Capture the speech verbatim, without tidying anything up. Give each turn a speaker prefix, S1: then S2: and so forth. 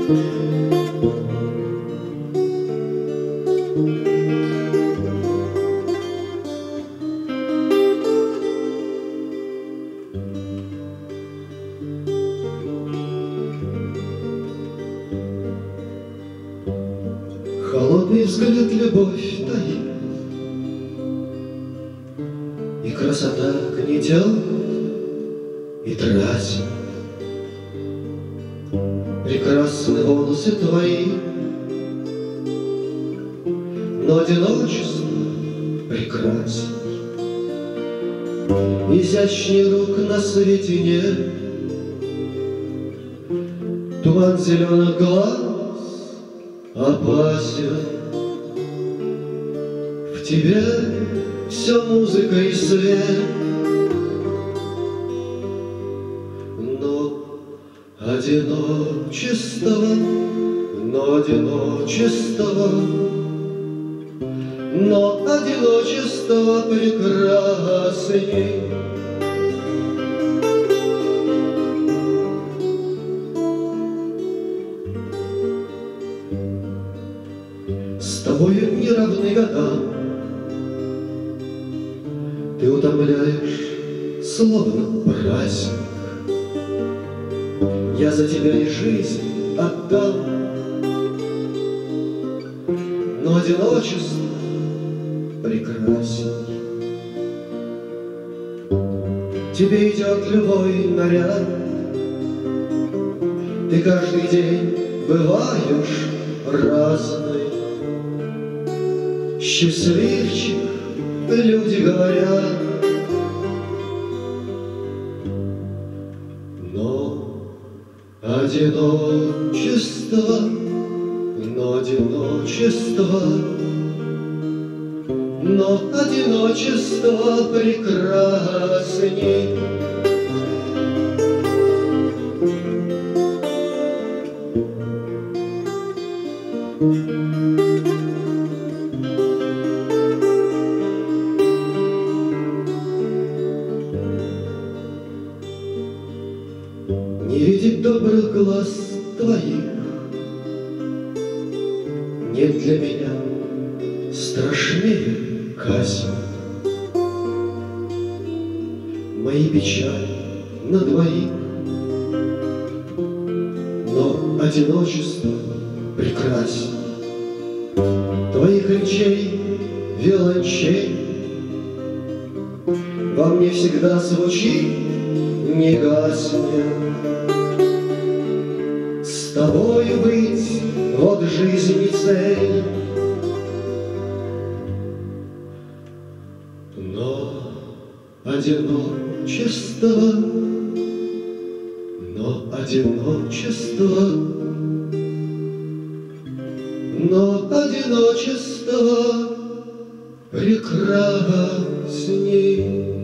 S1: Холодный взгляд любовь таит, и красота гнетет и тратит. Прекрасны волосы твои, но одиночество прекрасно. Изящней рук на свете нет, туман зеленых глаз опасен. В тебе все музыка и свет, но одиночество, но одиночество, но одиночество прекрасней. С тобою не равны годам, ты утомляешь, словно праздник. Я за тебя и жизнь отдам, но одиночество прекрасней. Тебе идет любой наряд, ты каждый день бываешь разный. Счастливчик, люди говорят, но одиночество, но одиночество, но одиночество прекрасней. Не видеть добрых глаз твоих нет для меня страшнее казнь. Мои печали на двоих, но одиночество прекрасней. Твоих речей виолончель во мне всегда звучит, не гаснет. С тобою быть — вот жизнь и цель, но одиночество, но одиночество, но одиночество прекрасней.